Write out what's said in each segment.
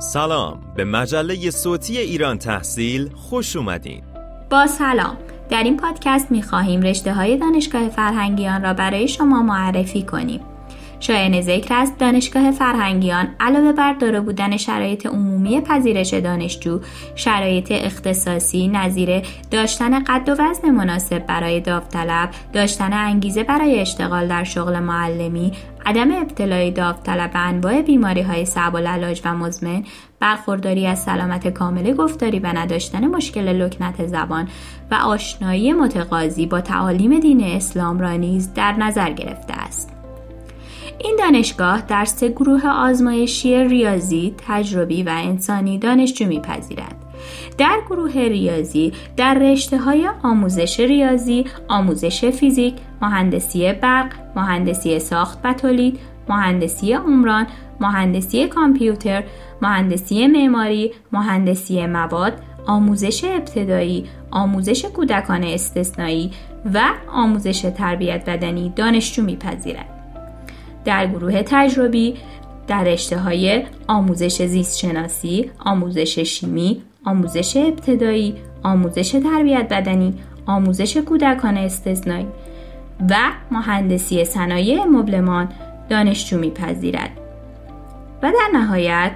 سلام، به مجله صوتی ایران تحصیل خوش اومدین. با سلام، در این پادکست می‌خواهیم رشته‌های دانشگاه فرهنگیان را برای شما معرفی کنیم. شایان ذکر است دانشگاه فرهنگیان علاوه بر دارا بودن شرایط عمومی پذیرش دانشجو، شرایط اختصاصی نظیر داشتن قد و وزن مناسب برای داوطلب، داشتن انگیزه برای اشتغال در شغل معلمی، عدم ابتلای داوطلب به انواع بیماری‌های صعب العلاج و مزمن، برخورداری از سلامت کامل گفتاری و نداشتن مشکل لکنت زبان و آشنایی متقاضی با تعالیم دین اسلام را نیز در نظر گرفته است. این دانشگاه در 3 گروه آزمایشی ریاضی، تجربی و انسانی دانشجو می‌پذیرد. در گروه ریاضی در رشته‌های آموزش ریاضی، آموزش فیزیک، مهندسی برق، مهندسی ساخت و تولید، مهندسی عمران، مهندسی کامپیوتر، مهندسی معماری، مهندسی مواد، آموزش ابتدایی، آموزش کودکان استثنایی و آموزش تربیت بدنی دانشجو می‌پذیرد. در گروه تجربی در رشته‌های آموزش زیست شناسی، آموزش شیمی، آموزش ابتدایی، آموزش تربیت بدنی، آموزش کودکان استثنایی و مهندسی صنایع مبلمان دانشجو می‌پذیرد. و در نهایت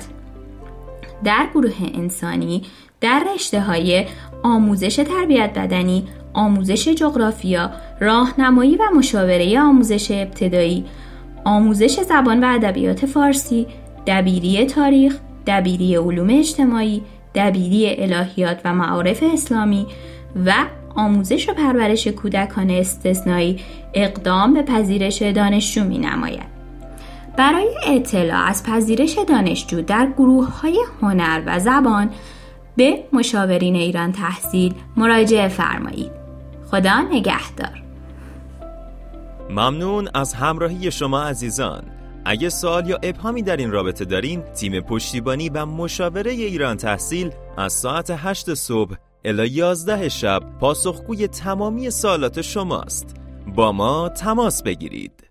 در گروه انسانی در رشته‌های آموزش تربیت بدنی، آموزش جغرافیا، راهنمایی و مشاوره آموزش ابتدایی، آموزش زبان و ادبیات فارسی، دبیری تاریخ، دبیری علوم اجتماعی، دبیری الهیات و معارف اسلامی و آموزش و پرورش کودکان استثنایی اقدام به پذیرش دانشجو می‌نماید. برای اطلاع از پذیرش دانشجو در گروه‌های هنر و زبان به مشاورین ایران تحصیل مراجعه فرمایید. خدا نگهدار. ممنون از همراهی شما عزیزان. اگه سوال یا ابهامی در این رابطه دارین، تیم پشتیبانی و مشاوره ایران تحصیل از ساعت 8 صبح الی 11 شب پاسخگوی تمامی سوالات شماست. با ما تماس بگیرید.